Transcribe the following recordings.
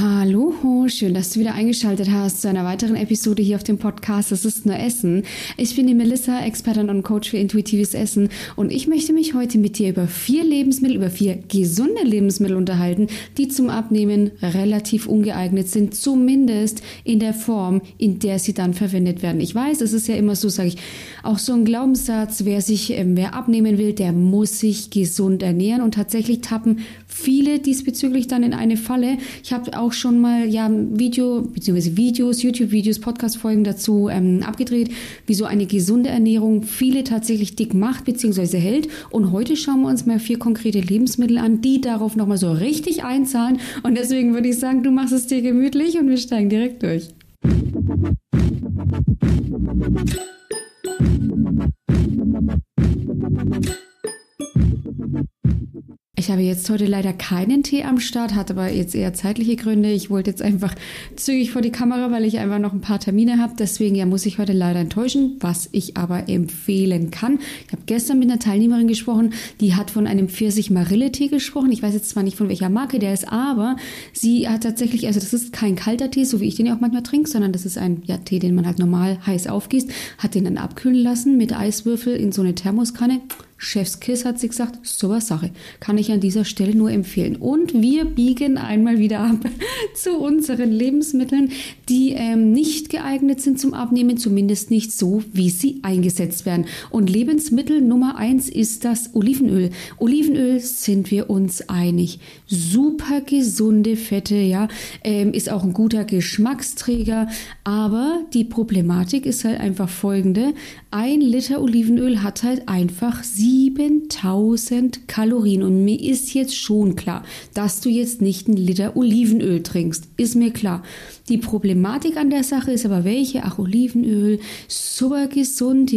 Hallo, schön, dass du wieder eingeschaltet hast zu einer weiteren Episode hier auf dem Podcast Es ist nur Essen. Ich bin die Melissa, Expertin und Coach für intuitives Essen und ich möchte mich heute mit dir über 4 gesunde Lebensmittel unterhalten, die zum Abnehmen relativ ungeeignet sind, zumindest in der Form, in der sie dann verwendet werden. Ich weiß, es ist ja immer so, sage ich, auch so ein Glaubenssatz, wer abnehmen will, der muss sich gesund ernähren und tatsächlich tappen viele diesbezüglich dann in eine Falle. Ich habe auch schon mal YouTube-Videos, Podcast-Folgen dazu abgedreht, wie so eine gesunde Ernährung viele tatsächlich dick macht bzw. hält. Und heute schauen wir uns mal 4 konkrete Lebensmittel an, die darauf nochmal so richtig einzahlen. Und deswegen würde ich sagen, du machst es dir gemütlich und wir steigen direkt durch. Ich habe jetzt heute leider keinen Tee am Start, hat aber jetzt eher zeitliche Gründe. Ich wollte jetzt einfach zügig vor die Kamera, weil ich einfach noch ein paar Termine habe. Deswegen muss ich heute leider enttäuschen, was ich aber empfehlen kann. Ich habe gestern mit einer Teilnehmerin gesprochen, die hat von einem Pfirsich-Marille-Tee gesprochen. Ich weiß jetzt zwar nicht, von welcher Marke der ist, aber sie hat tatsächlich, also das ist kein kalter Tee, so wie ich den ja auch manchmal trinke, sondern das ist ein Tee, den man halt normal heiß aufgießt, hat den dann abkühlen lassen mit Eiswürfel in so eine Thermoskanne. Chefskiss, hat sie gesagt, super Sache. Kann ich an dieser Stelle nur empfehlen. Und wir biegen einmal wieder ab zu unseren Lebensmitteln, die nicht geeignet sind zum Abnehmen, zumindest nicht so, wie sie eingesetzt werden. Und Lebensmittel Nummer 1 ist das Olivenöl. Olivenöl sind wir uns einig. Super gesunde Fette, ist auch ein guter Geschmacksträger. Aber die Problematik ist halt einfach folgende. 1 Liter Olivenöl hat halt einfach 7000 Kalorien. Und mir ist jetzt schon klar, dass du jetzt nicht 1 Liter Olivenöl trinkst. Ist mir klar. Die Problematik an der Sache ist aber welche? Olivenöl, super gesund,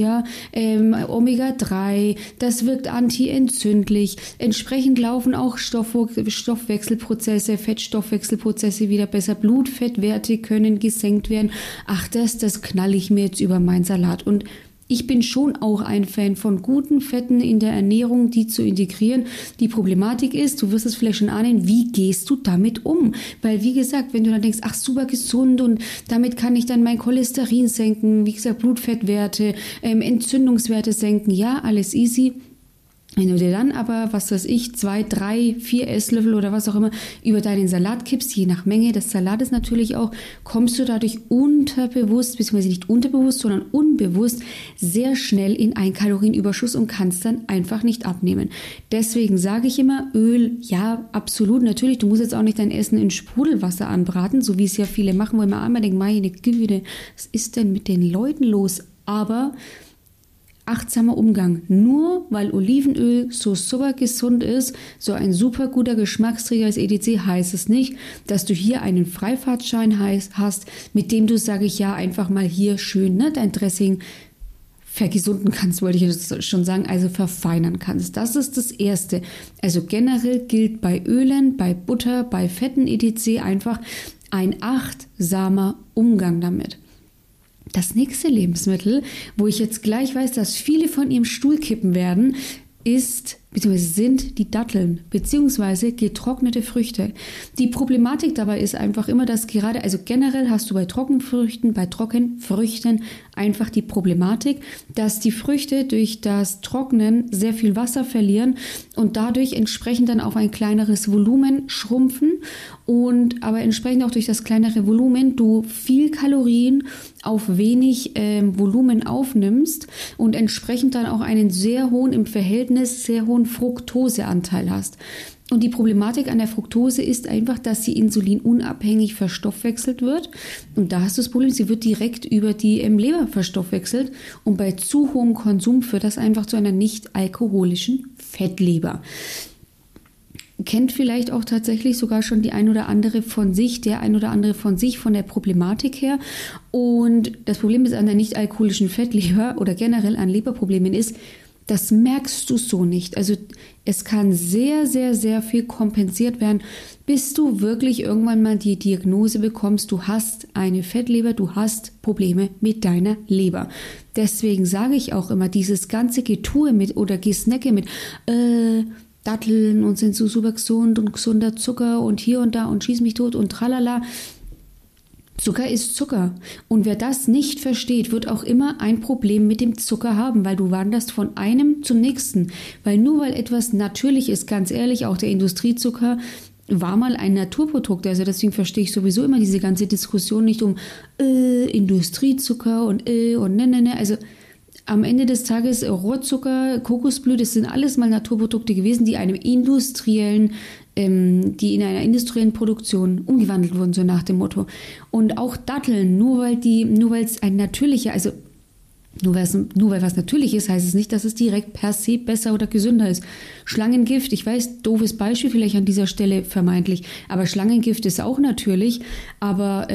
Omega-3, das wirkt antientzündlich. Entsprechend laufen auch Stoffwechselprozesse, Fettstoffwechselprozesse wieder besser. Blutfettwerte können gesenkt werden. Das knalle ich mir jetzt über meinen Salat. Und ich bin schon auch ein Fan von guten Fetten in der Ernährung, die zu integrieren. Die Problematik ist, du wirst es vielleicht schon ahnen, wie gehst du damit um? Weil wie gesagt, wenn du dann denkst, super gesund und damit kann ich dann mein Cholesterin senken, wie gesagt, Blutfettwerte, Entzündungswerte senken, alles easy. Wenn du dir dann aber, 2, 3, 4 Esslöffel oder was auch immer über deinen Salat kippst, je nach Menge des Salates natürlich auch, kommst du dadurch unterbewusst, beziehungsweise nicht unterbewusst, sondern unbewusst sehr schnell in einen Kalorienüberschuss und kannst dann einfach nicht abnehmen. Deswegen sage ich immer, Öl, ja, absolut, natürlich, du musst jetzt auch nicht dein Essen in Sprudelwasser anbraten, so wie es ja viele machen, wo ich mir einmal denke, meine Güte, was ist denn mit den Leuten los? Aber achtsamer Umgang. Nur weil Olivenöl so super gesund ist, so ein super guter Geschmacksträger ist etc., heißt es nicht, dass du hier einen Freifahrtschein hast, mit dem du, einfach mal hier schön dein Dressing vergesunden kannst, wollte ich jetzt schon sagen, also verfeinern kannst. Das ist das Erste. Also generell gilt bei Ölen, bei Butter, bei Fetten etc. einfach ein achtsamer Umgang damit. Das nächste Lebensmittel, wo ich jetzt gleich weiß, dass viele von ihrem Stuhl kippen werden, sind die Datteln bzw. getrocknete Früchte. Die Problematik dabei ist einfach immer, dass generell hast du bei Trockenfrüchten einfach die Problematik, dass die Früchte durch das Trocknen sehr viel Wasser verlieren und dadurch entsprechend dann auf ein kleineres Volumen schrumpfen und aber entsprechend auch durch das kleinere Volumen du viel Kalorien auf wenig Volumen aufnimmst und entsprechend dann auch einen sehr hohen, im Verhältnis sehr hohen Fructoseanteil hast. Und die Problematik an der Fructose ist einfach, dass sie insulinunabhängig verstoffwechselt wird. Und da hast du das Problem, sie wird direkt über die Leber verstoffwechselt. Und bei zu hohem Konsum führt das einfach zu einer nicht alkoholischen Fettleber. Kennt vielleicht auch tatsächlich sogar schon der ein oder andere von sich von der Problematik her. Und das Problem ist an der nicht alkoholischen Fettleber oder generell an Leberproblemen ist, das merkst du so nicht. Also es kann sehr, sehr, sehr viel kompensiert werden, bis du wirklich irgendwann mal die Diagnose bekommst, du hast eine Fettleber, du hast Probleme mit deiner Leber. Deswegen sage ich auch immer, dieses ganze Getue mit oder Gesnacke mit, Datteln und sind so super gesund und gesunder Zucker und hier und da und schieß mich tot und tralala. Zucker ist Zucker. Und wer das nicht versteht, wird auch immer ein Problem mit dem Zucker haben, weil du wanderst von einem zum nächsten. Weil nur weil etwas natürlich ist, ganz ehrlich, auch der Industriezucker war mal ein Naturprodukt. Also deswegen verstehe ich sowieso immer diese ganze Diskussion nicht um Industriezucker und ne. Also am Ende des Tages Rohrzucker, Kokosblüte, das sind alles mal Naturprodukte gewesen, die die in einer industriellen Produktion umgewandelt wurden, so nach dem Motto. Und auch Datteln, nur weil es ein natürlicher, also nur weil was natürlich ist, heißt es nicht, dass es direkt per se besser oder gesünder ist. Schlangengift, ich weiß, doofes Beispiel vielleicht an dieser Stelle vermeintlich, aber Schlangengift ist auch natürlich, aber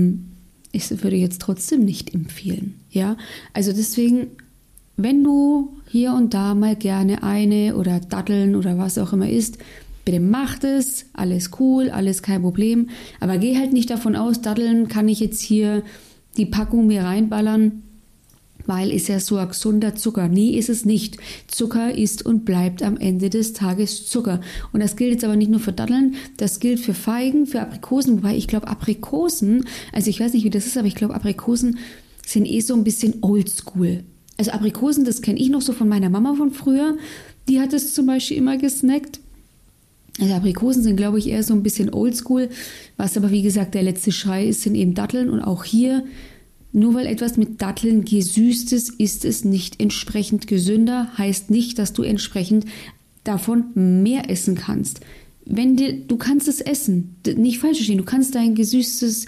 ich würde jetzt trotzdem nicht empfehlen. Ja, also deswegen, wenn du hier und da mal gerne eine oder Datteln oder was auch immer isst, bitte mach es, alles cool, alles kein Problem, aber geh halt nicht davon aus, Datteln kann ich jetzt hier die Packung mir reinballern, weil ist ja so ein gesunder Zucker. Nee, ist es nicht. Zucker ist und bleibt am Ende des Tages Zucker. Und das gilt jetzt aber nicht nur für Datteln, das gilt für Feigen, für Aprikosen, wobei ich glaube Aprikosen, also ich weiß nicht, wie das ist, aber ich glaube Aprikosen sind so ein bisschen oldschool. Also Aprikosen, das kenne ich noch so von meiner Mama von früher, die hat es zum Beispiel immer gesnackt. Also Aprikosen sind, glaube ich, eher so ein bisschen oldschool, was aber wie gesagt der letzte Schrei ist, sind eben Datteln und auch hier, nur weil etwas mit Datteln gesüßt ist es nicht entsprechend gesünder, heißt nicht, dass du entsprechend davon mehr essen kannst. Du kannst es essen, nicht falsch verstehen, du kannst dein gesüßtes,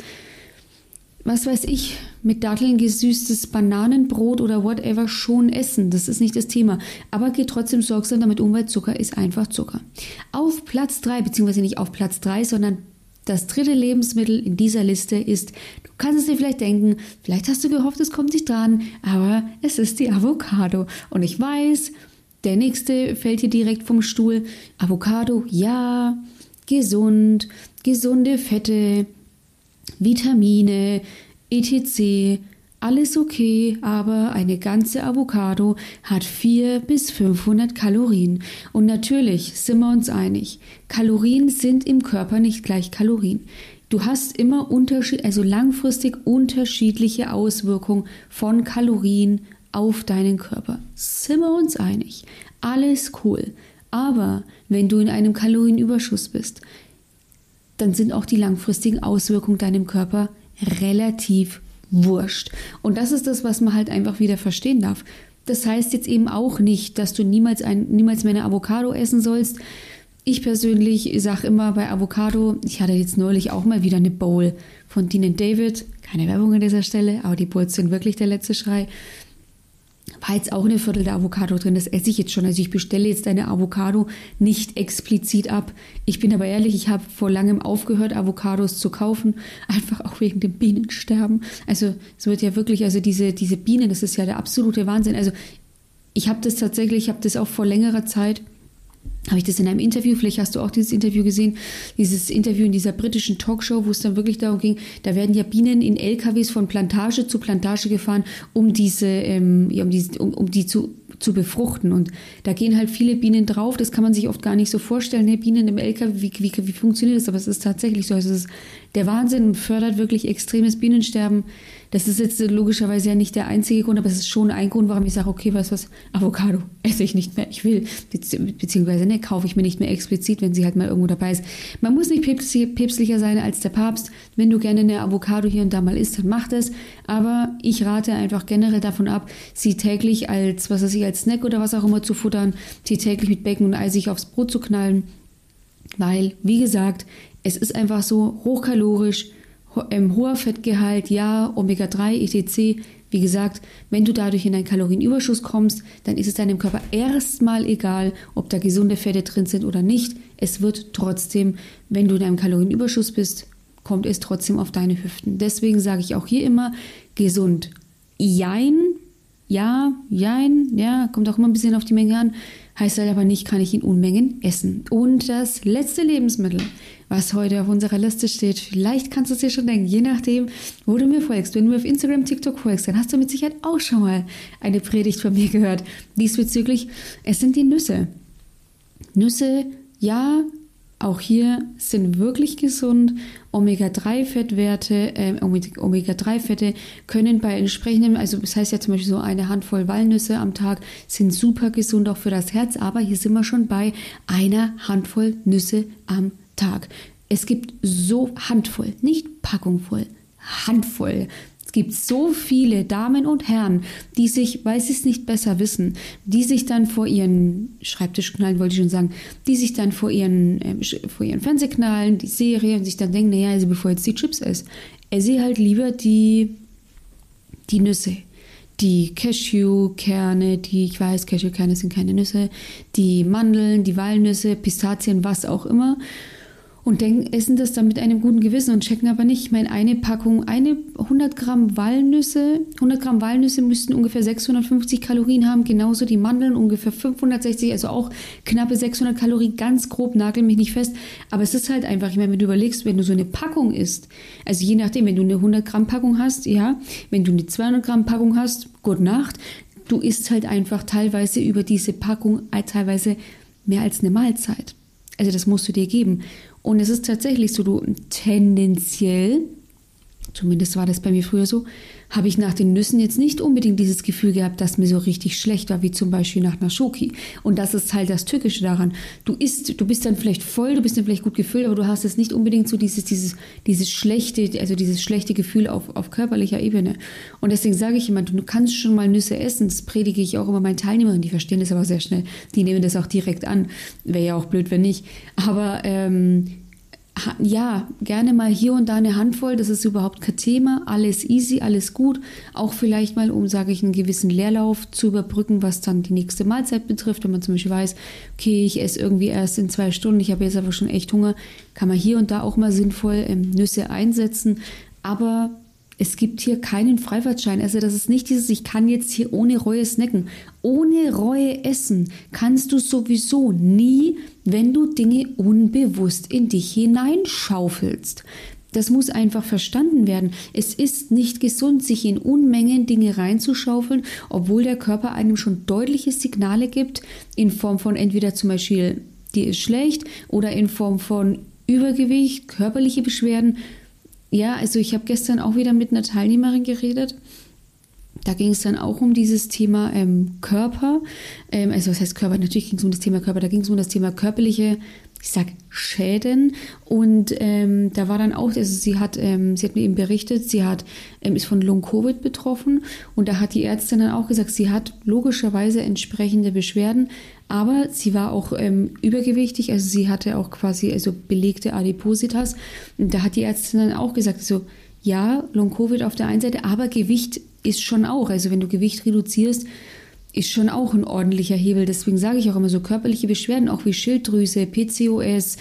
was weiß ich, mit Datteln gesüßtes Bananenbrot oder whatever schon essen. Das ist nicht das Thema. Aber geh trotzdem sorgsam damit um, weil Zucker ist einfach Zucker. Auf Platz 3, beziehungsweise nicht auf Platz 3, sondern das dritte Lebensmittel in dieser Liste ist, du kannst es dir vielleicht denken, vielleicht hast du gehofft, es kommt nicht dran, aber es ist die Avocado. Und ich weiß, der nächste fällt hier direkt vom Stuhl. Avocado, ja, gesund, gesunde Fette, Vitamine, etc., alles okay, aber eine ganze Avocado hat 400 bis 500 Kalorien. Und natürlich sind wir uns einig, Kalorien sind im Körper nicht gleich Kalorien. Du hast immer langfristig unterschiedliche Auswirkungen von Kalorien auf deinen Körper. Sind wir uns einig? Alles cool. Aber wenn du in einem Kalorienüberschuss bist, dann sind auch die langfristigen Auswirkungen deinem Körper relativ wurscht. Und das ist das, was man halt einfach wieder verstehen darf. Das heißt jetzt eben auch nicht, dass du niemals mehr eine Avocado essen sollst. Ich persönlich sage immer bei Avocado, ich hatte jetzt neulich auch mal wieder eine Bowl von Dean & David, keine Werbung an dieser Stelle, aber die Bowls sind wirklich der letzte Schrei. War jetzt auch eine Viertel der Avocado drin, das esse ich jetzt schon. Also ich bestelle jetzt eine Avocado nicht explizit ab. Ich bin aber ehrlich, ich habe vor langem aufgehört, Avocados zu kaufen, einfach auch wegen dem Bienensterben. Also es wird ja wirklich, also diese Bienen, das ist ja der absolute Wahnsinn. Also ich habe das auch vor längerer Zeit, habe ich das in einem Interview, vielleicht hast du auch dieses Interview gesehen, dieses Interview in dieser britischen Talkshow, wo es dann wirklich darum ging, da werden ja Bienen in LKWs von Plantage zu Plantage gefahren, um die zu befruchten. Und da gehen halt viele Bienen drauf, das kann man sich oft gar nicht so vorstellen, ne? Bienen im LKW, wie funktioniert das? Aber es ist tatsächlich so, also es ist der Wahnsinn und fördert wirklich extremes Bienensterben. Das ist jetzt logischerweise ja nicht der einzige Grund, aber es ist schon ein Grund, warum ich sage, okay, weißt du was, Avocado esse ich nicht mehr, ich will, beziehungsweise ne, kaufe ich mir nicht mehr explizit, wenn sie halt mal irgendwo dabei ist. Man muss nicht päpstlicher sein als der Papst. Wenn du gerne eine Avocado hier und da mal isst, dann mach das. Aber ich rate einfach generell davon ab, sie täglich als Snack oder was auch immer zu futtern, sie täglich mit Bacon und Ei sich aufs Brot zu knallen, weil, wie gesagt, es ist einfach so hochkalorisch, hoher Fettgehalt, ja, Omega-3, etc. Wie gesagt, wenn du dadurch in einen Kalorienüberschuss kommst, dann ist es deinem Körper erstmal egal, ob da gesunde Fette drin sind oder nicht. Es wird trotzdem, wenn du in einem Kalorienüberschuss bist, kommt es trotzdem auf deine Hüften. Deswegen sage ich auch hier immer, gesund. Jein, ja, kommt auch immer ein bisschen auf die Menge an. Heißt halt aber nicht, kann ich in Unmengen essen. Und das letzte Lebensmittel, was heute auf unserer Liste steht, vielleicht kannst du es dir schon denken, je nachdem, wo du mir folgst. Wenn du mir auf Instagram, TikTok folgst, dann hast du mit Sicherheit auch schon mal eine Predigt von mir gehört. Diesbezüglich, es sind die Nüsse. Nüsse, ja, auch hier sind wirklich gesund. Omega-3-Fettwerte, Omega-3-Fette können bei entsprechendem, also das heißt ja zum Beispiel so eine Handvoll Walnüsse am Tag sind super gesund auch für das Herz, aber hier sind wir schon bei einer Handvoll Nüsse am Tag. Es gibt so Handvoll, nicht Packung voll, Handvoll. Es gibt so viele Damen und Herren, die sich, weil sie es nicht besser wissen, die sich dann vor ihren Schreibtisch knallen, wollte ich schon sagen, die sich dann vor ihren Fernseher knallen, die Serie und sich dann denken, naja, also bevor jetzt die Chips esse ich halt lieber die Nüsse. Die Cashewkerne, ich weiß, Cashewkerne sind keine Nüsse, die Mandeln, die Walnüsse, Pistazien, was auch immer. Und essen das dann mit einem guten Gewissen und checken aber nicht. Ich meine, eine 100 Gramm Walnüsse müssten ungefähr 650 Kalorien haben, genauso die Mandeln ungefähr 560, also auch knappe 600 Kalorien, ganz grob, nagel mich nicht fest. Aber es ist halt einfach, ich meine, wenn du überlegst, wenn du so eine Packung isst, also je nachdem, wenn du eine 100 Gramm Packung hast, ja, wenn du eine 200 Gramm Packung hast, gute Nacht, du isst halt einfach teilweise über diese Packung teilweise mehr als eine Mahlzeit. Also das musst du dir geben. Und es ist tatsächlich so, du tendenziell, zumindest war das bei mir früher so, habe ich nach den Nüssen jetzt nicht unbedingt dieses Gefühl gehabt, dass mir so richtig schlecht war, wie zum Beispiel nach einer Schoki. Und das ist halt das Tückische daran. Du bist dann vielleicht voll, du bist dann vielleicht gut gefüllt, aber du hast jetzt nicht unbedingt so dieses schlechte Gefühl auf körperlicher Ebene. Und deswegen sage ich immer, du kannst schon mal Nüsse essen, das predige ich auch immer meinen Teilnehmern, die verstehen das aber sehr schnell, die nehmen das auch direkt an. Wäre ja auch blöd, wenn nicht. Aber ja, gerne mal hier und da eine Handvoll, das ist überhaupt kein Thema, alles easy, alles gut, auch vielleicht mal, um, sage ich, einen gewissen Leerlauf zu überbrücken, was dann die nächste Mahlzeit betrifft, wenn man zum Beispiel weiß, okay, ich esse irgendwie erst in 2 Stunden, ich habe jetzt aber schon echt Hunger, kann man hier und da auch mal sinnvoll Nüsse einsetzen, aber es gibt hier keinen Freifahrtschein. Also das ist nicht dieses, ich kann jetzt hier ohne Reue snacken. Ohne Reue essen kannst du sowieso nie, wenn du Dinge unbewusst in dich hineinschaufelst. Das muss einfach verstanden werden. Es ist nicht gesund, sich in Unmengen Dinge reinzuschaufeln, obwohl der Körper einem schon deutliche Signale gibt, in Form von entweder zum Beispiel, dir ist schlecht, oder in Form von Übergewicht, körperliche Beschwerden. Ja, also ich habe gestern auch wieder mit einer Teilnehmerin geredet. Da ging es dann auch um dieses Thema Körper. Also was heißt Körper? Natürlich ging es um das Thema Körper. Da ging es um das Thema körperliche, Schäden. Und da war dann auch, also sie hat mir eben berichtet, sie ist von Long-Covid betroffen. Und da hat die Ärztin dann auch gesagt, sie hat logischerweise entsprechende Beschwerden. Aber sie war auch übergewichtig, also sie hatte auch quasi belegte Adipositas. Und da hat die Ärztin dann auch gesagt, so ja, Long-Covid auf der einen Seite, aber Gewicht ist schon auch, also wenn du Gewicht reduzierst, ist schon auch ein ordentlicher Hebel. Deswegen sage ich auch immer so körperliche Beschwerden, auch wie Schilddrüse, PCOS,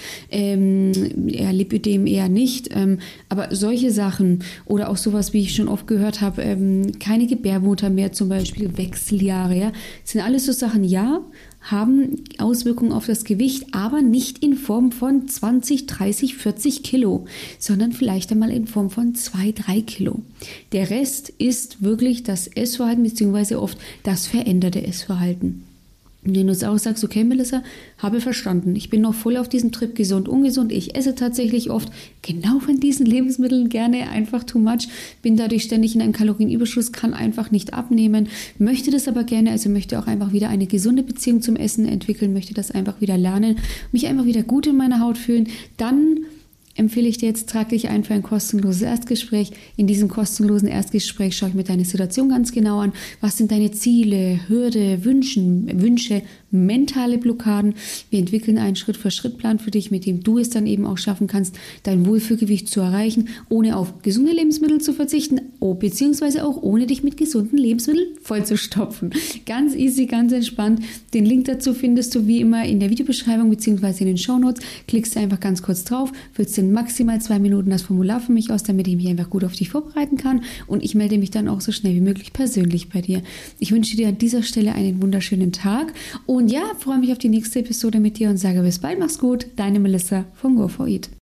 Lipödem eher nicht, aber solche Sachen oder auch sowas, wie ich schon oft gehört habe, keine Gebärmutter mehr zum Beispiel, Wechseljahre, ja, das sind alles so Sachen, ja, haben Auswirkungen auf das Gewicht, aber nicht in Form von 20, 30, 40 Kilo, sondern vielleicht einmal in Form von 2, 3 Kilo. Der Rest ist wirklich das Essverhalten beziehungsweise oft das veränderte Essverhalten. Und wenn du jetzt auch sagst, okay Melissa, habe verstanden, ich bin noch voll auf diesem Trip gesund, ungesund, ich esse tatsächlich oft genau von diesen Lebensmitteln gerne einfach too much, bin dadurch ständig in einem Kalorienüberschuss, kann einfach nicht abnehmen, möchte das aber gerne, also möchte auch einfach wieder eine gesunde Beziehung zum Essen entwickeln, möchte das einfach wieder lernen, mich einfach wieder gut in meiner Haut fühlen, dann empfehle ich dir jetzt, trag dich ein für ein kostenloses Erstgespräch. In diesem kostenlosen Erstgespräch schaue ich mir deine Situation ganz genau an. Was sind deine Ziele, Hürde, Wünsche, mentale Blockaden? Wir entwickeln einen Schritt-für-Schritt-Plan für dich, mit dem du es dann eben auch schaffen kannst, dein Wohlfühlgewicht zu erreichen, ohne auf gesunde Lebensmittel zu verzichten, beziehungsweise auch ohne dich mit gesunden Lebensmitteln vollzustopfen. Ganz easy, ganz entspannt. Den Link dazu findest du wie immer in der Videobeschreibung beziehungsweise in den Shownotes. Klickst du einfach ganz kurz drauf, füllst in maximal 2 Minuten das Formular für mich aus, damit ich mich einfach gut auf dich vorbereiten kann und ich melde mich dann auch so schnell wie möglich persönlich bei dir. Ich wünsche dir an dieser Stelle einen wunderschönen Tag und ja, freue mich auf die nächste Episode mit dir und sage bis bald, mach's gut, deine Melissa von Go4Eat.